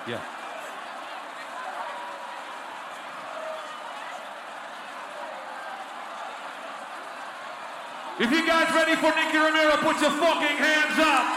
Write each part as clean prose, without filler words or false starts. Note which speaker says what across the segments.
Speaker 1: Yeah. If you guys ready for Nicky Romero, put your fucking hands up.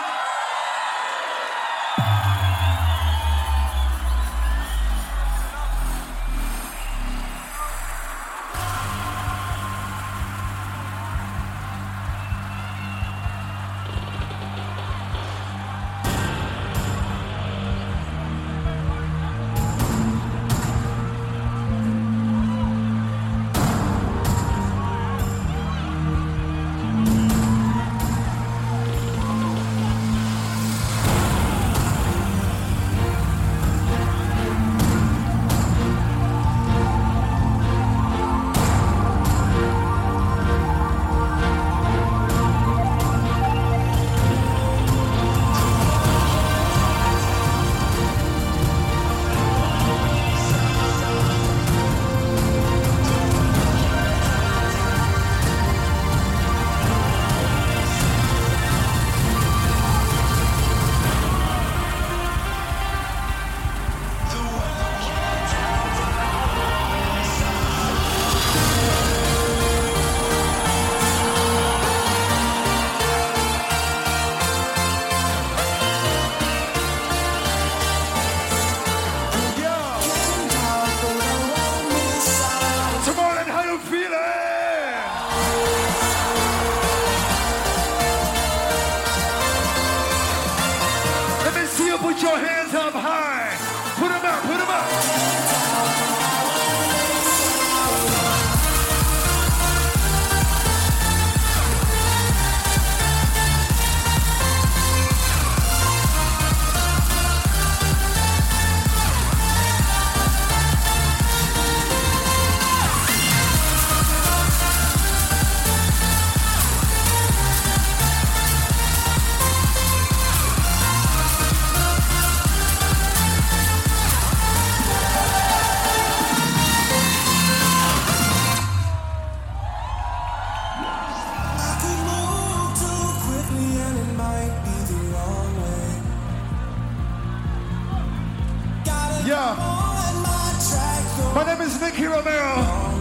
Speaker 1: My name is Nicky Romero.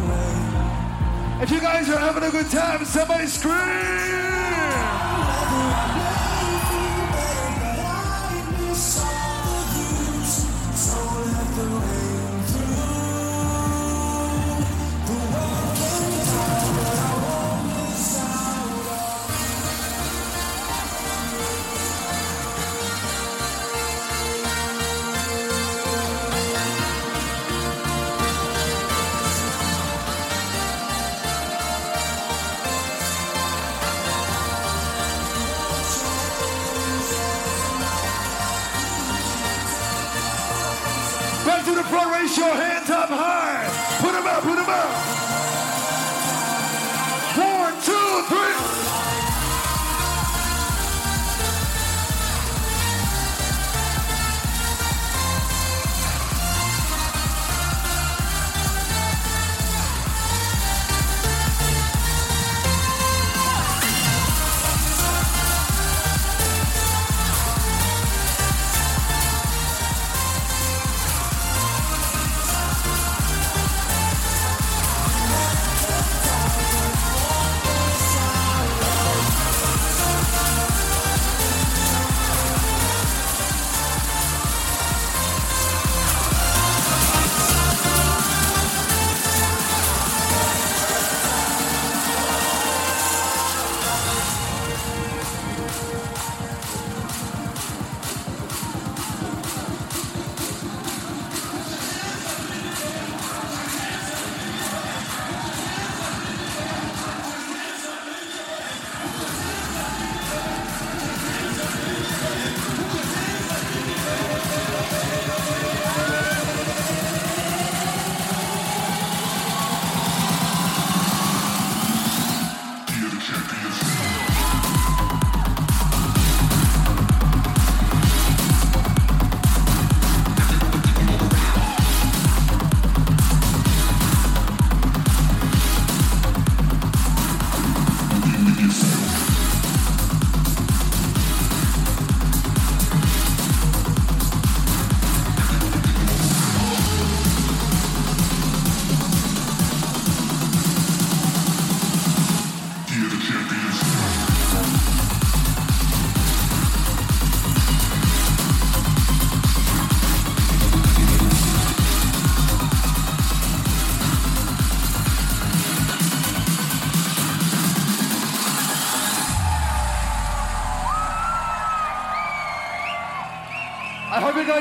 Speaker 1: If you guys are having a good time, somebody scream! Back to the front, raise your hands up high. Put them up, put them up. 1, 2, 3.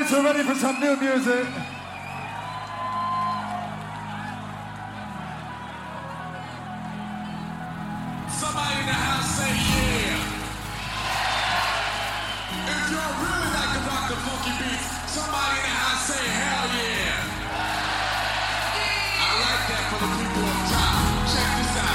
Speaker 1: guys are ready for some new music.
Speaker 2: Somebody in the house say yeah. If y'all really like to rock the funky beats, somebody in the house say hell yeah. I like that for the people up top. Check this out.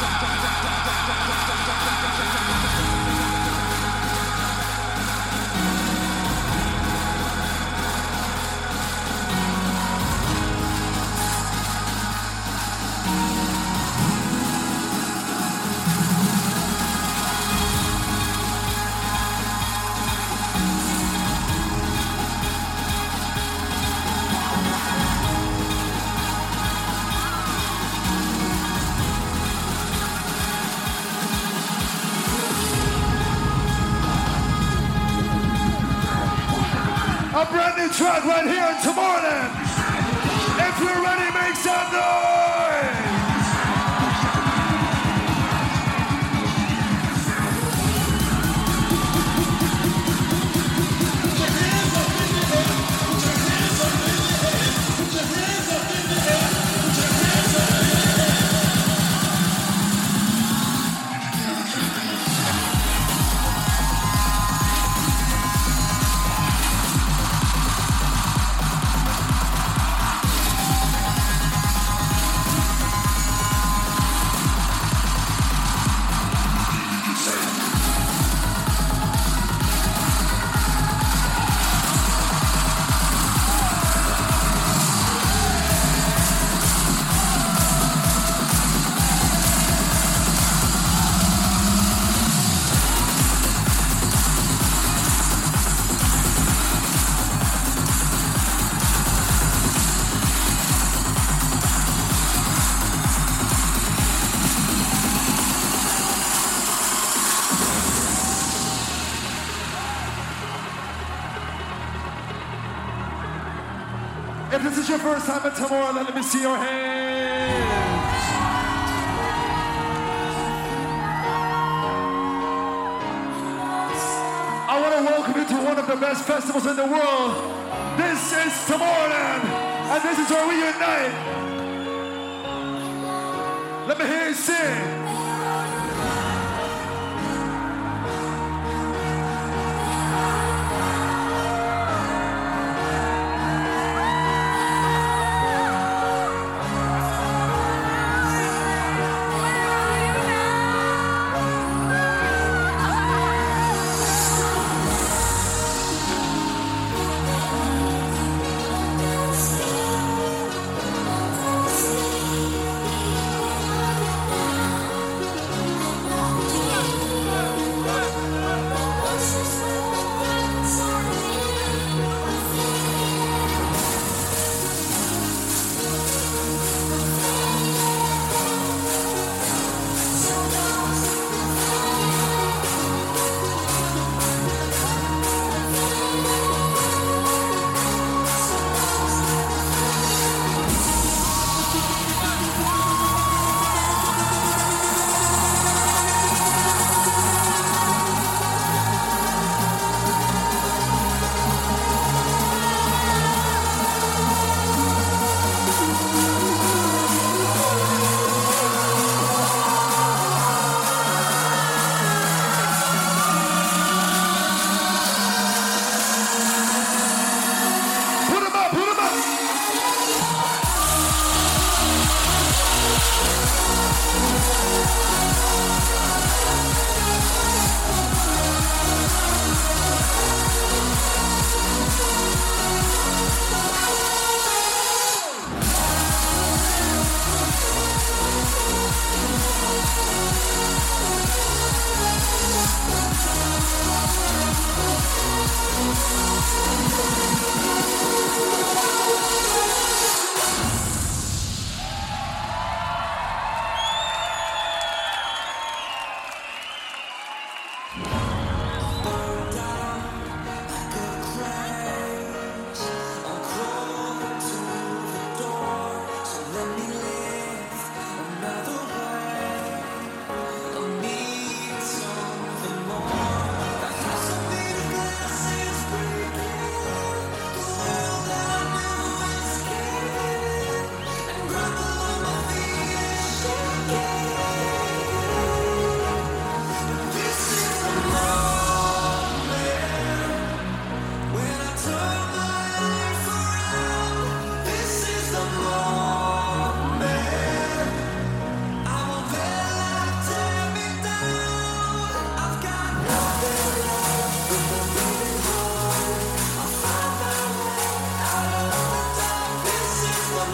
Speaker 1: A brand new track right here in Tomorrowland. If you're ready, make some noise! If this is your first time at Tomorrowland, let me see your hands. I want to welcome you to one of the best festivals in the world. This is Tomorrowland, and this is where we unite. Let me hear you sing.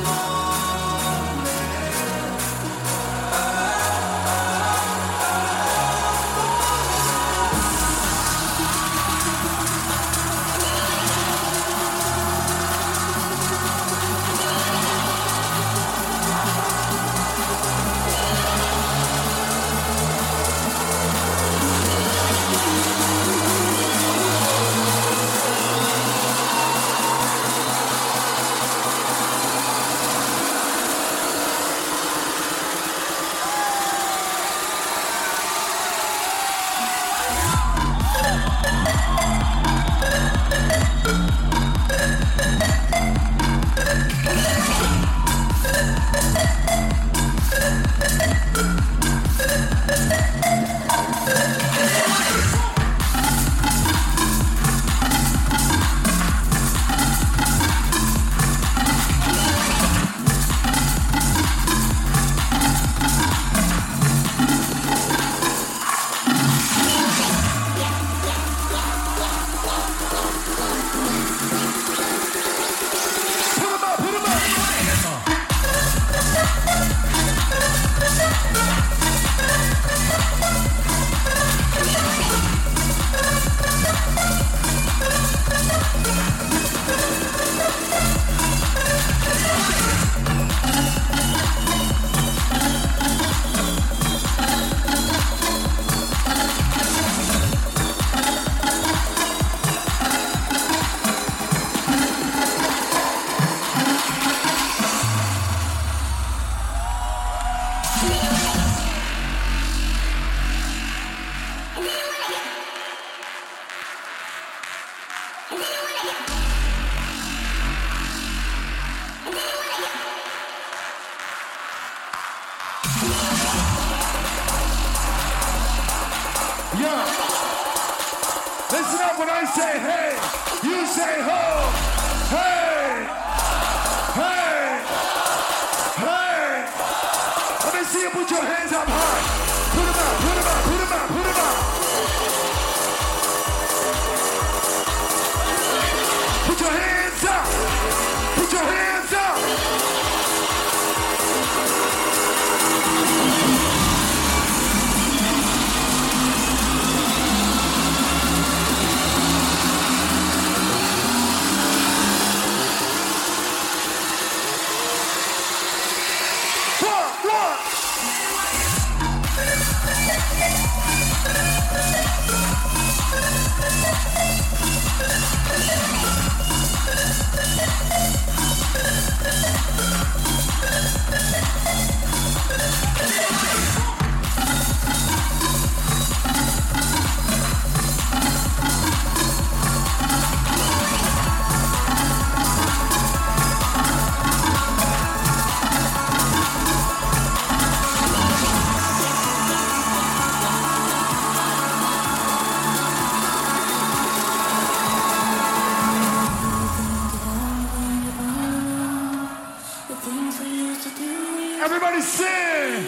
Speaker 1: Yeah. Listen up when I say hey, you say ho. Hey, hey, hey. Let me see you put your hands up high. Put them out, put them out, put them out, put them out. Put your hands up. Put your hands up. Everybody sing!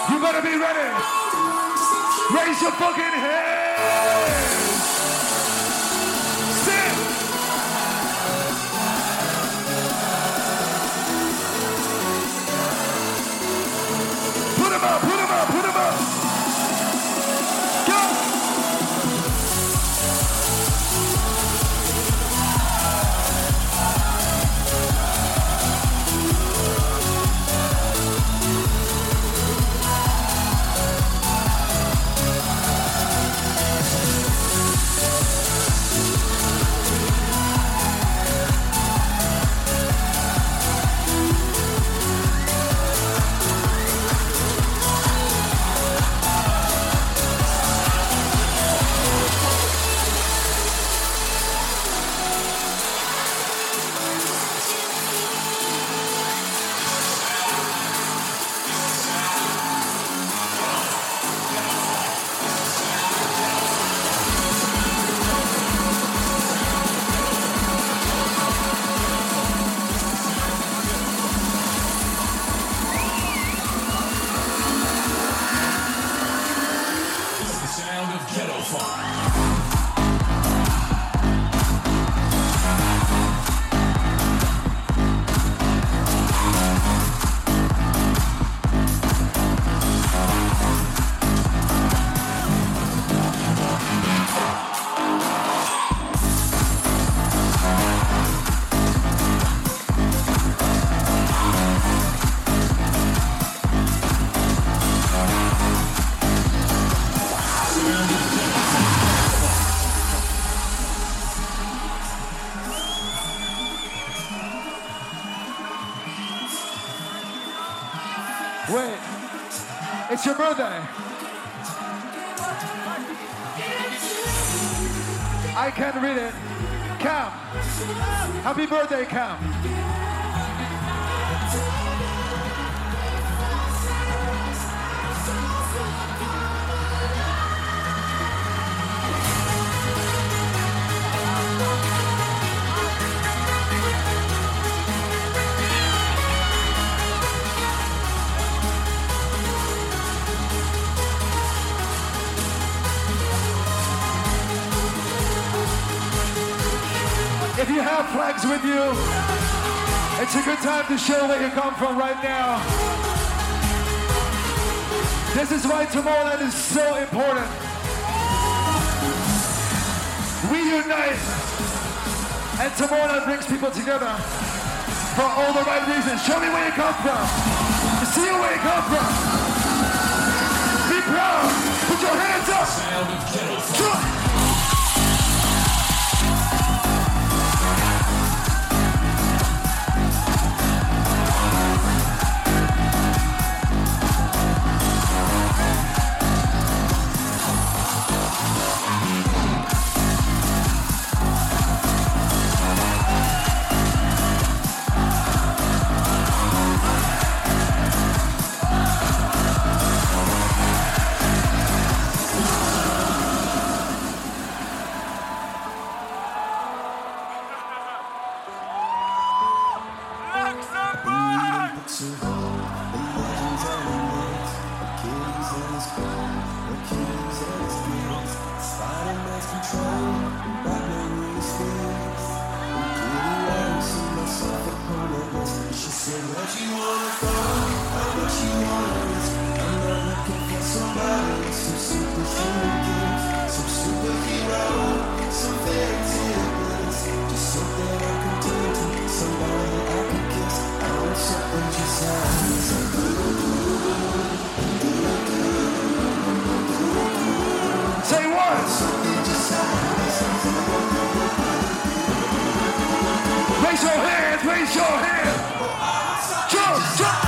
Speaker 1: You better be ready. Raise your fucking hands. Sit. Put him up, put him up, put him up. Go. Wait, it's your birthday. I can't read it. Cam, happy birthday, Cam. If you have flags with you, it's a good time to show where you come from right now. This is why Tomorrowland is so important. We unite, and Tomorrowland brings people together for all the right reasons. Show me where you come from. See where you come from. Be proud. Put your hands up.
Speaker 2: Sound of Kettle Fun.
Speaker 1: Raise your hands, raise your hands. Jump, jump.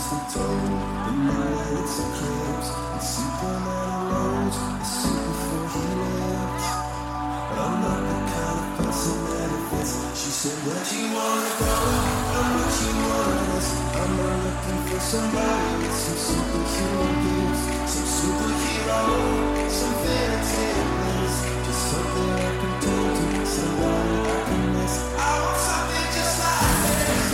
Speaker 3: takes the toll. The night it's eclipse, and Superman rose, the suit before he lived. But I'm not the kind of person that it fits. She said, where'd you wanna go? How much you wanna miss? I'm not looking for somebody with some superhero gifts, some superhero, some fairy tale bliss, just something I can turn to, somebody I can miss. I want something just like this.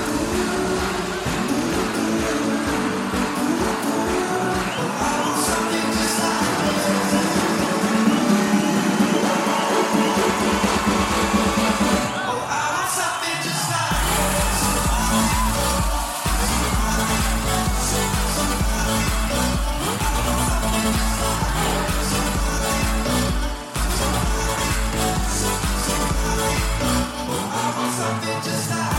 Speaker 3: I want something just like this. Oh, I want something just like something just like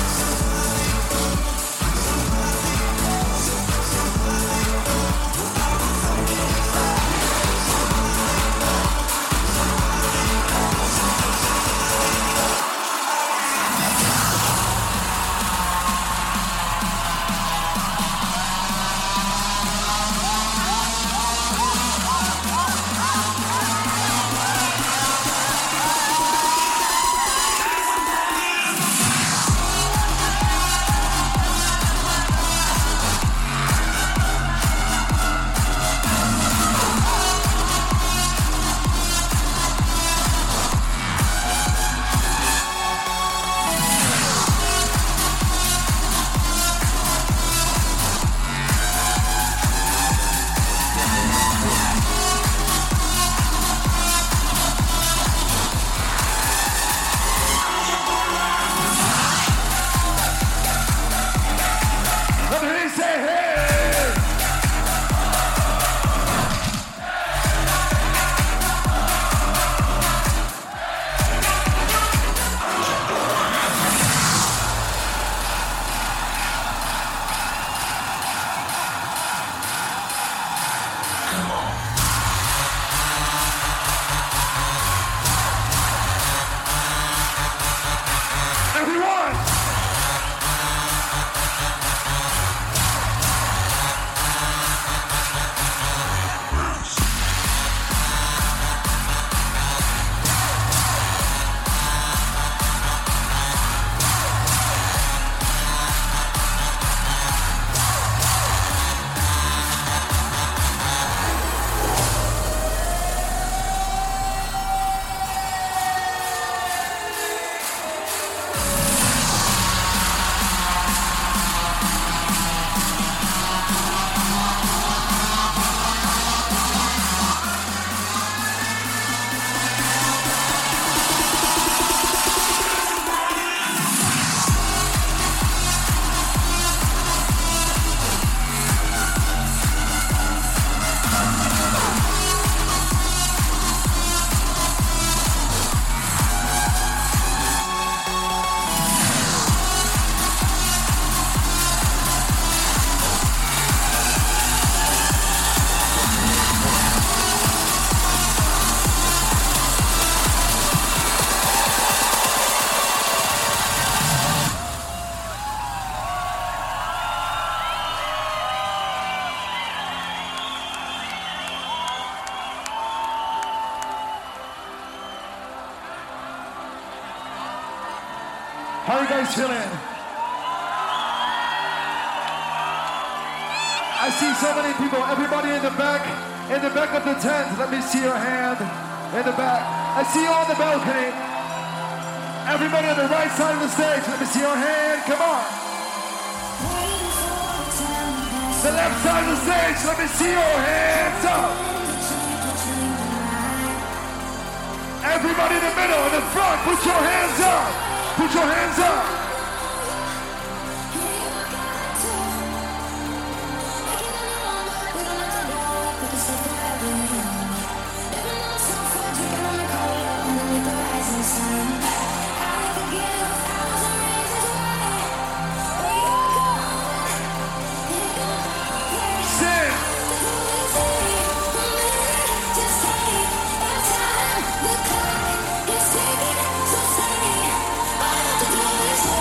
Speaker 1: How are you guys feeling? I see so many people, everybody in the back of the tent. Let me see your hand in the back. I see you on the balcony. Everybody on the right side of the stage, let me see your hand, come on. The left side of the stage, let me see your hands up. Everybody in the middle, in the front, put your hands up. Put your hands up.
Speaker 3: It's taking so steady. I have to do this.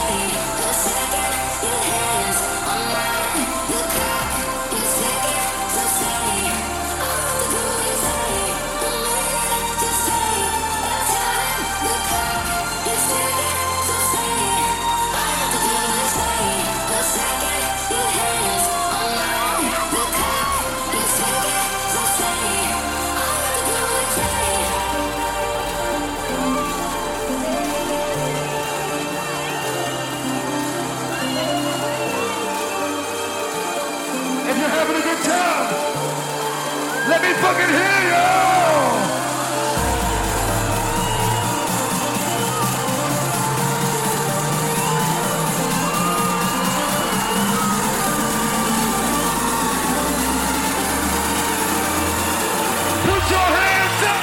Speaker 1: fucking hear you. Put your hands up.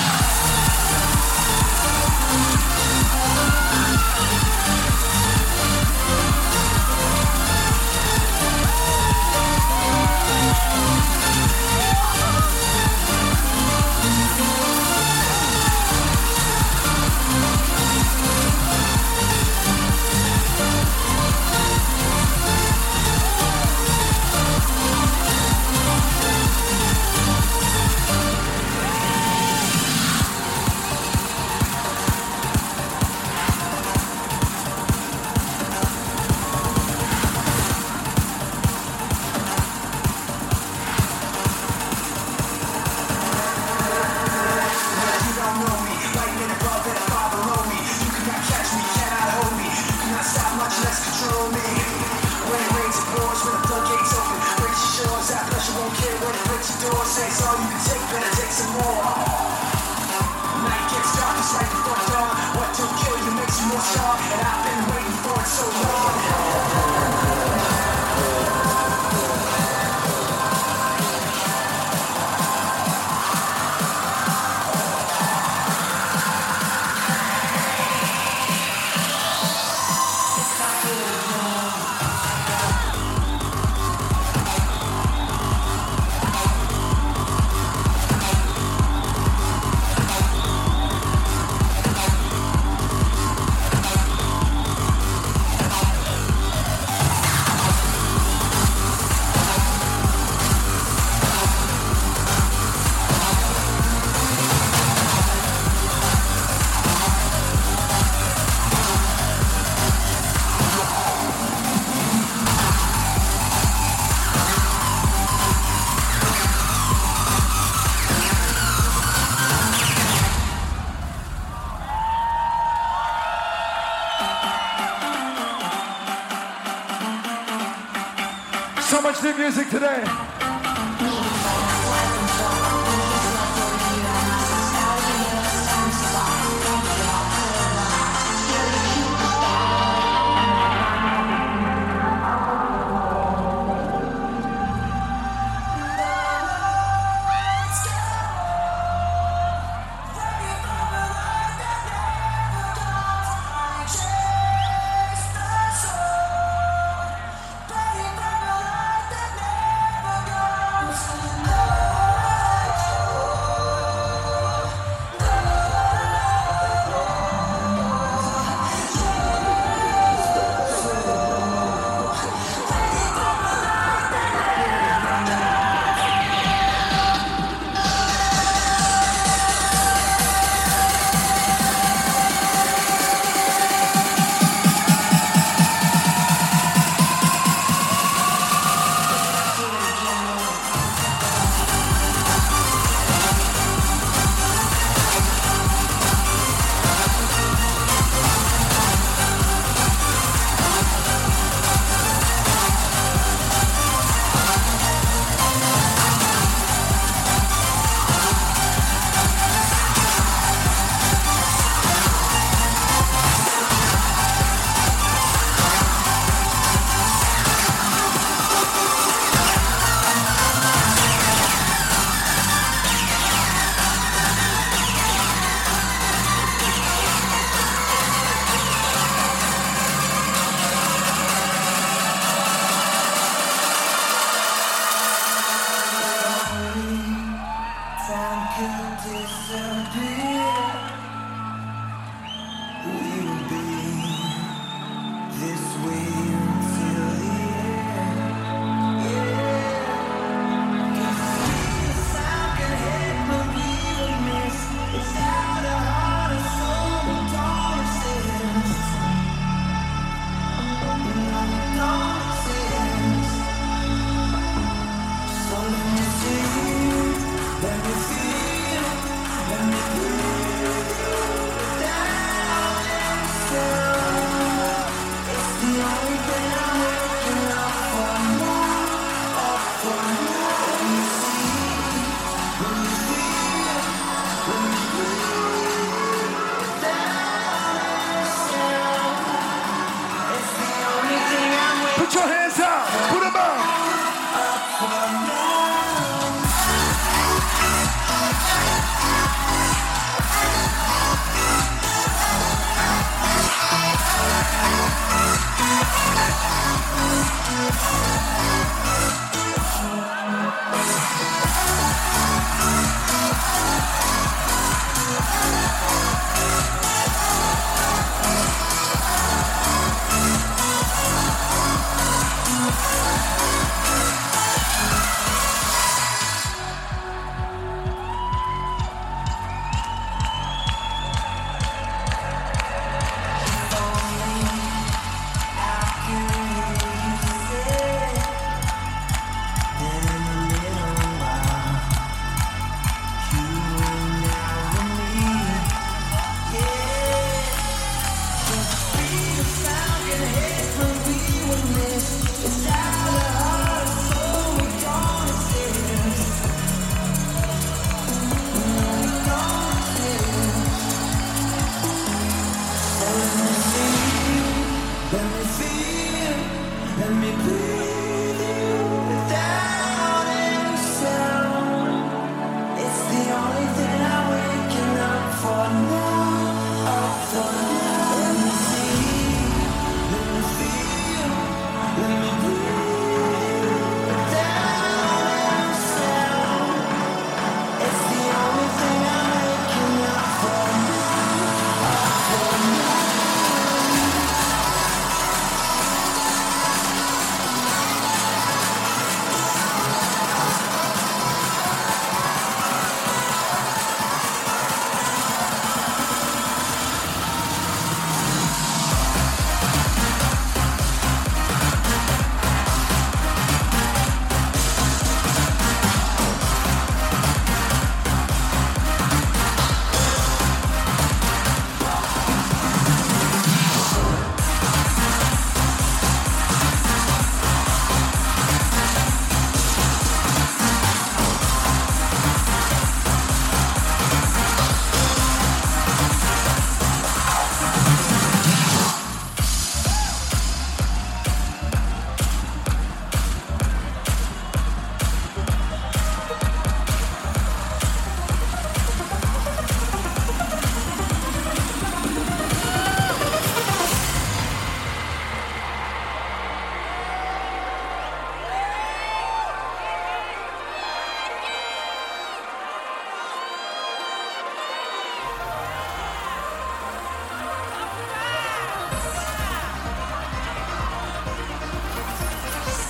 Speaker 1: So much new music today.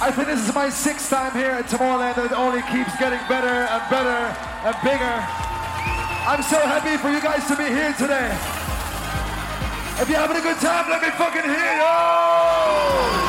Speaker 1: I think this is my 6th time here at Tomorrowland, and it only keeps getting better and better and bigger. I'm so happy for you guys to be here today. If you're having a good time, let me fucking hear you!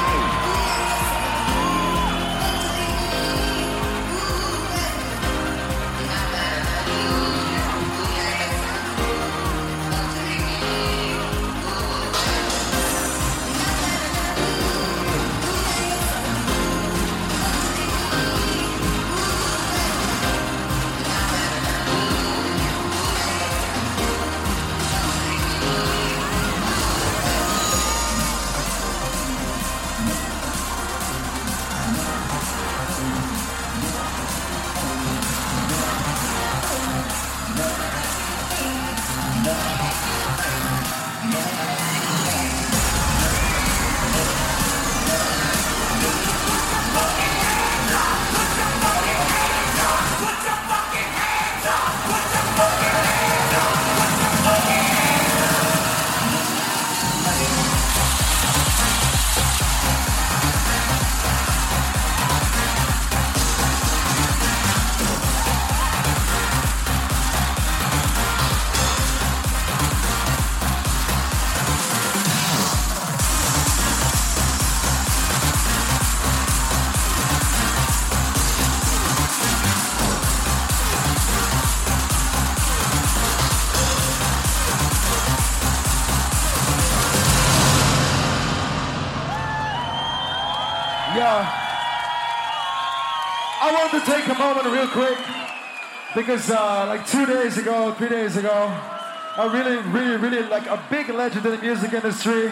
Speaker 1: I wanted to take a moment real quick because like 2 days ago, 3 days ago, a really like a big legend in the music industry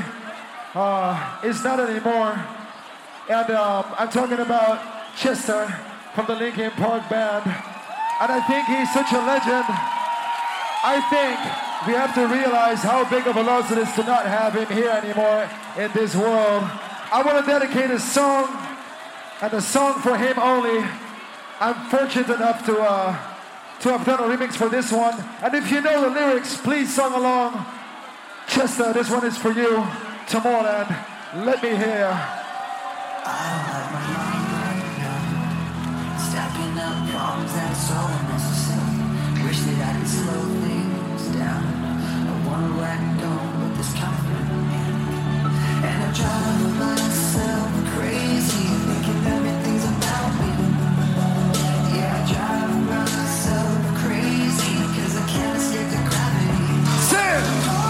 Speaker 1: is not anymore. And I'm talking about Chester from the Linkin Park Band. And I think he's such a legend. I think we have to realize how big of a loss it is to not have him here anymore in this world. I want to dedicate a song, and a song for him only. I'm fortunate enough to have done a remix for this one. And if you know the lyrics, please sing along. Chester, this one is for you. Tomorrowland, let me hear.
Speaker 3: I don't have my mind right now. Stacking up problems that's so unnecessary. Wish that I could slow things down. I wanna let go with this comfort. And I'm driving myself crazy, thinking everything's about me. Yeah, I drive myself crazy, cause I can't escape the gravity.
Speaker 1: Sing!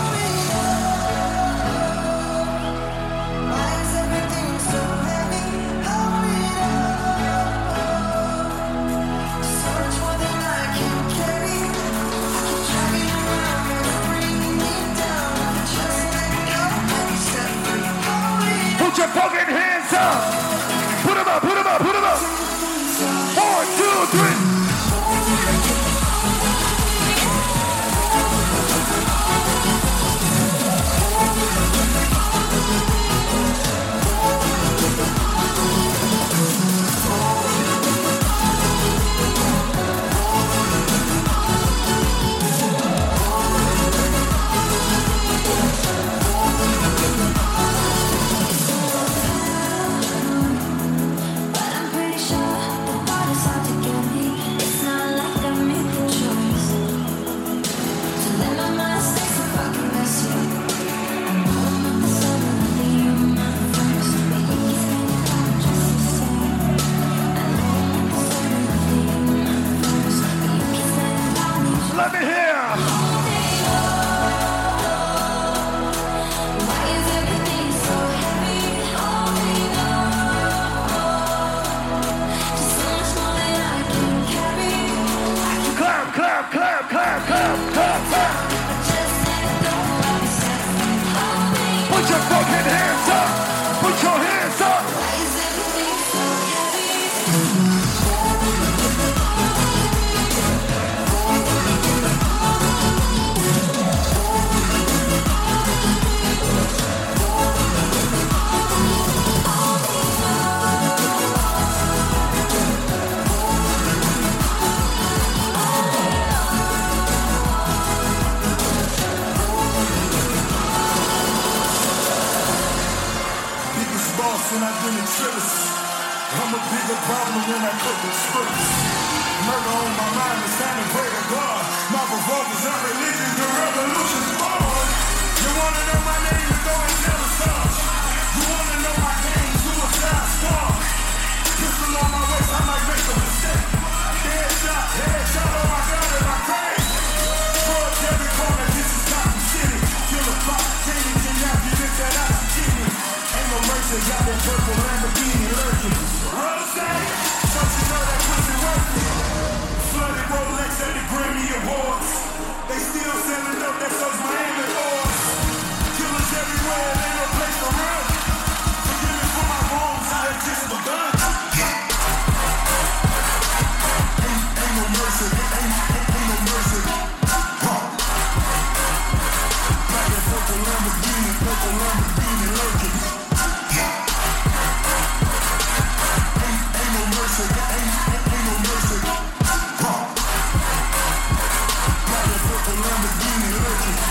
Speaker 3: Why is everything so heavy? Hold it up. So much more than I can carry. I keep dragging around and bringing me down. Just let go and step free. Hold it
Speaker 1: Put your fucking hands up! Put them up, put them up, put them up! 1, 2, 3!
Speaker 3: But I'm pretty sure the thought is out to get me.
Speaker 1: I'm a bigger problem when I cook the scripts. Murder on my mind, it's time to pray to God. My revolver's not religion, the revolution's born. You wanna know my name, you go and tell the stars. You wanna know my game, suicide star. Pistol on my waist, I might make a mistake. Headshot, oh my God, am I crazy? Drugs every corner, this is Gotham City. Kill a pop, change it, and now you look at us, ain't no mercy, got that purple Lamborghini lurking. Rose, don't you know that pussy working? Flooded Rolex at the Grammy Awards. They still selling up, that's those Miami boys. Killers everywhere, ain't no place to run. Forgive me for my wrongs, I had just begun. Ain't no mercy, ain't no mercy. Got that purple Lamborghini lurking. Ain't no mercy, ain't no mercy. Got that purple Lamborghini lurking.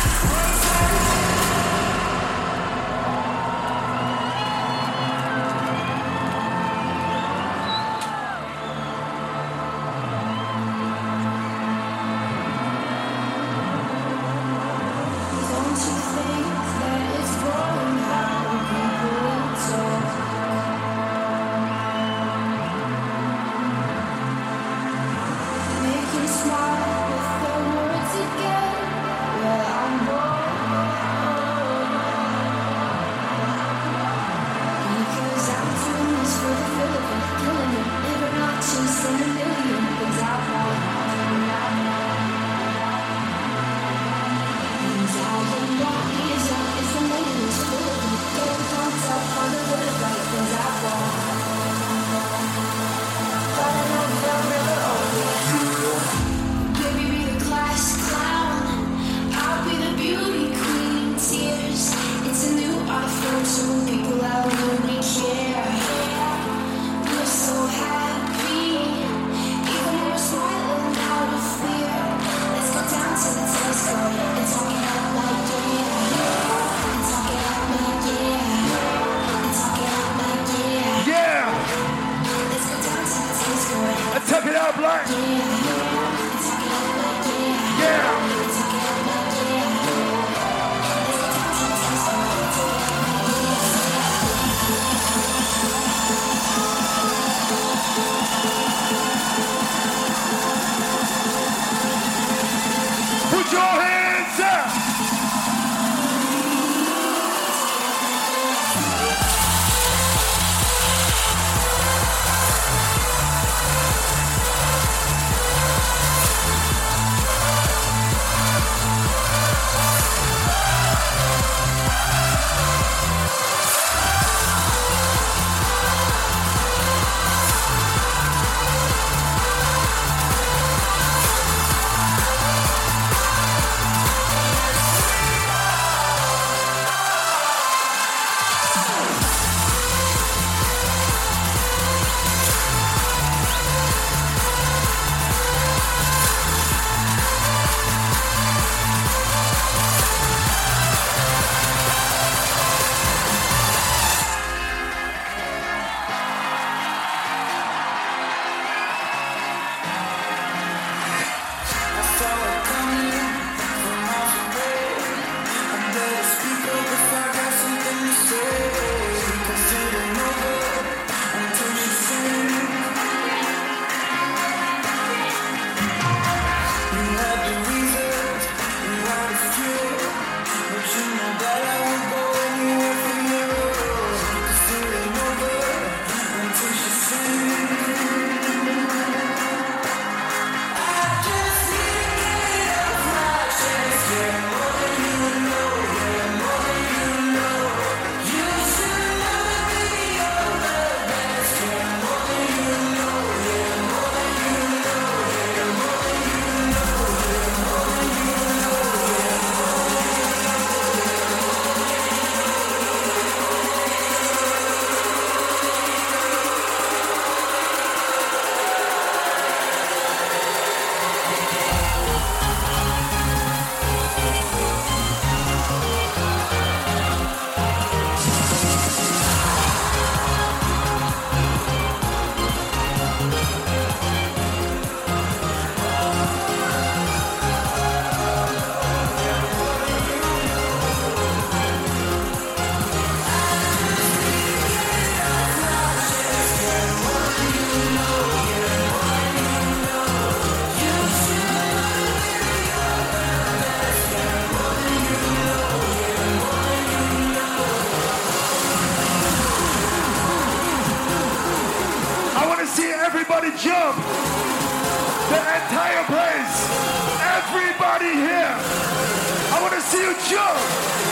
Speaker 1: everybody jump. The entire place. Everybody here. I want to see you jump.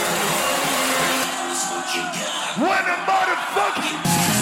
Speaker 1: When the motherfucker.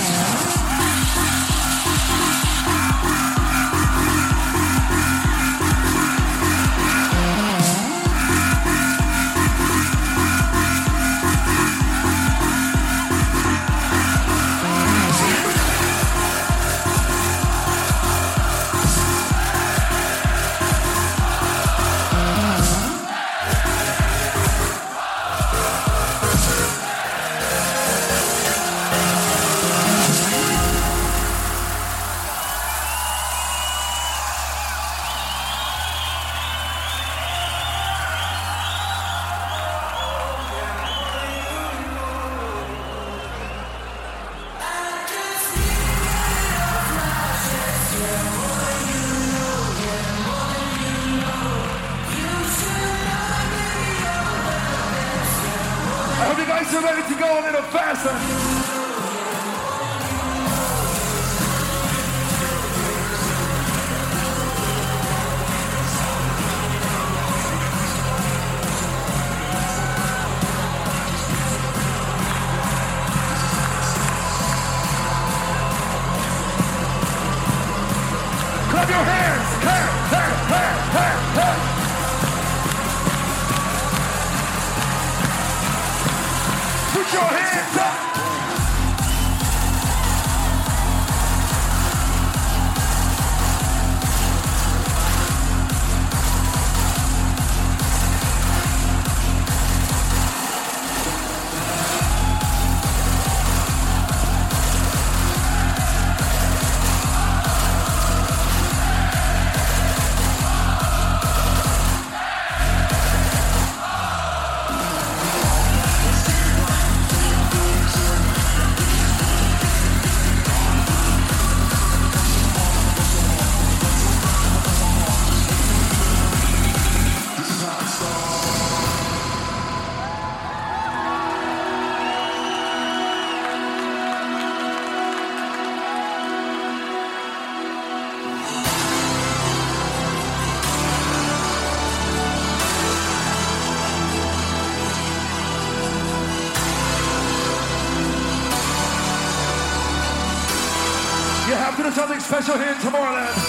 Speaker 1: You're ready to go a little faster. Clap your hands! Hey, hey, hey, hey, hey! Put your hands up! There's something special here in Tomorrowland.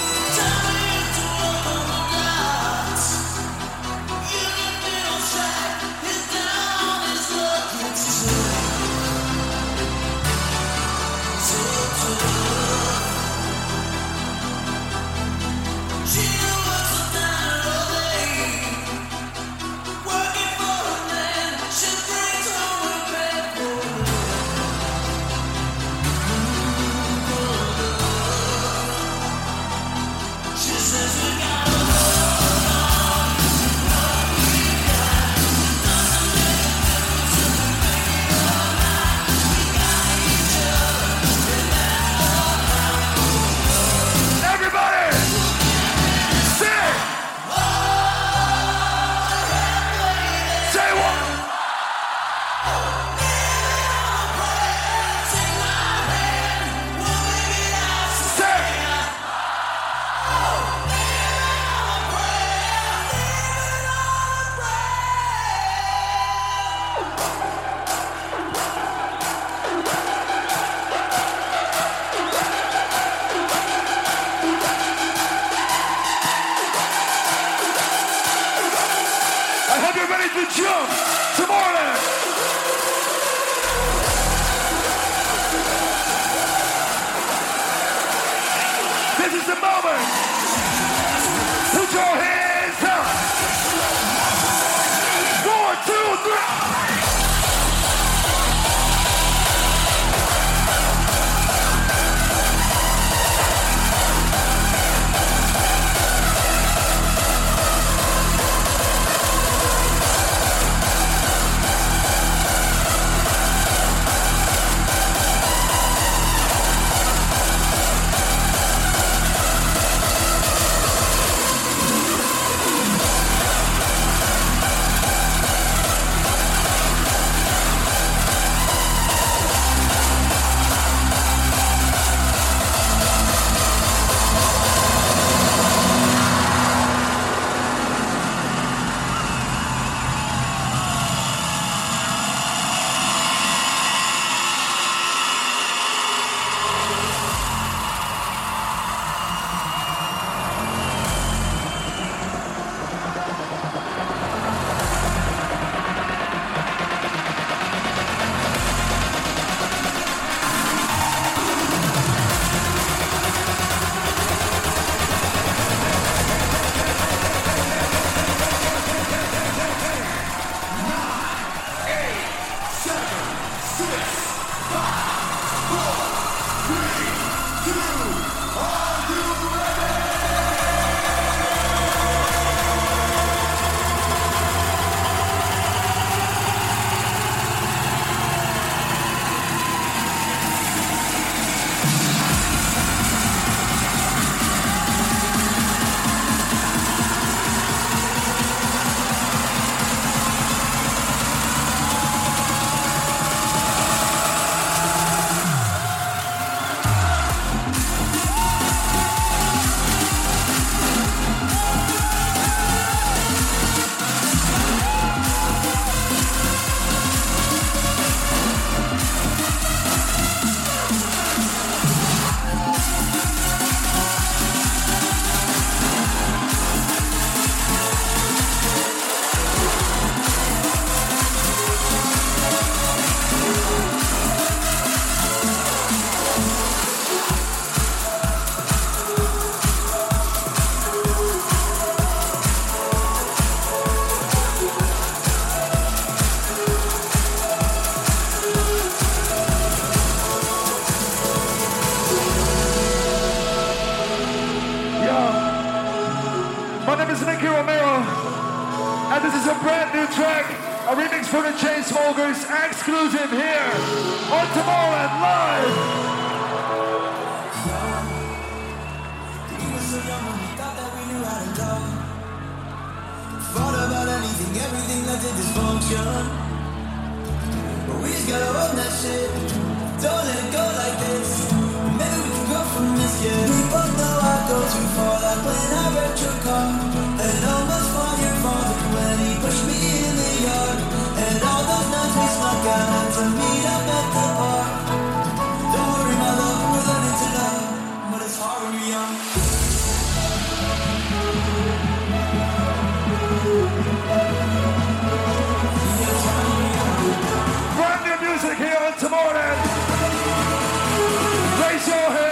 Speaker 1: Jump! Tomorrowland! This is the moment! Put your hands up! 4, 2, 3! is Nicky Romero, and this is a brand new track, a remix for the Chainsmokers, exclusive here on Tomorrowland Live.
Speaker 3: We were so young when we thought that we knew how to love. Thought about anything, everything led to dysfunction. But we just gotta own that shit. Don't let it go like this. Maybe we can go from this, yeah. We both know I go too far, like when I wrecked your car. And almost fought your father when he pushed me in the yard. And all those nights we snuck out to meet up at the park. Don't worry, my love, we're learning to love, but it's hard when you're young.
Speaker 1: Brand new music here on Tomorrowland. Raise your hand.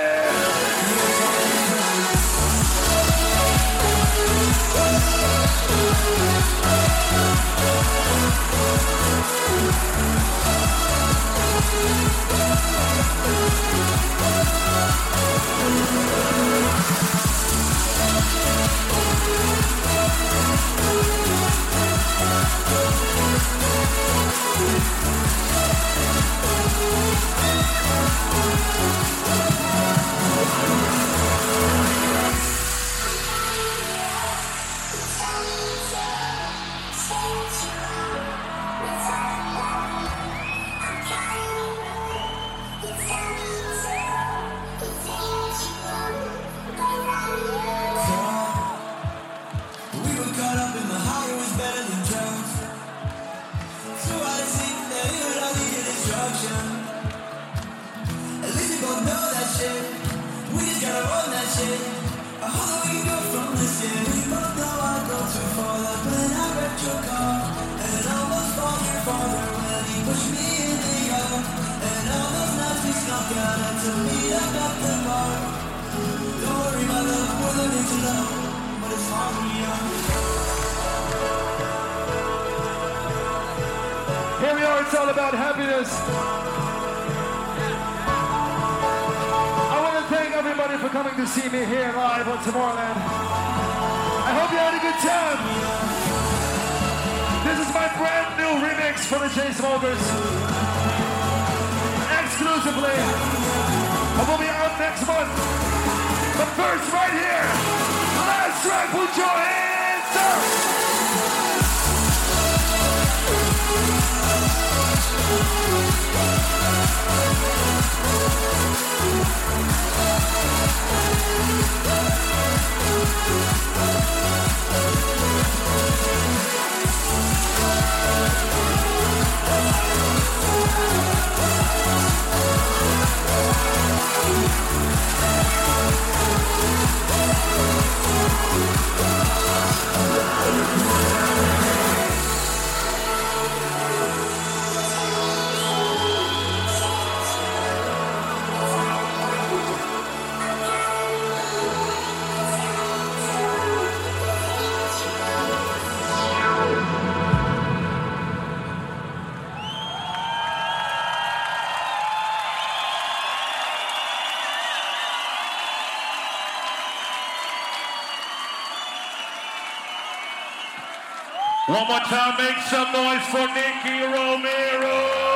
Speaker 1: Here we are, it's all about happiness. I want to thank everybody for coming to see me here live on Tomorrowland. I hope you had a good time. This is my brand new remix for the Chainsmokers. Exclusively. I will be out next month. But first, right here, last track, put your hands up.
Speaker 4: One more time, make some noise for Nicky Romero.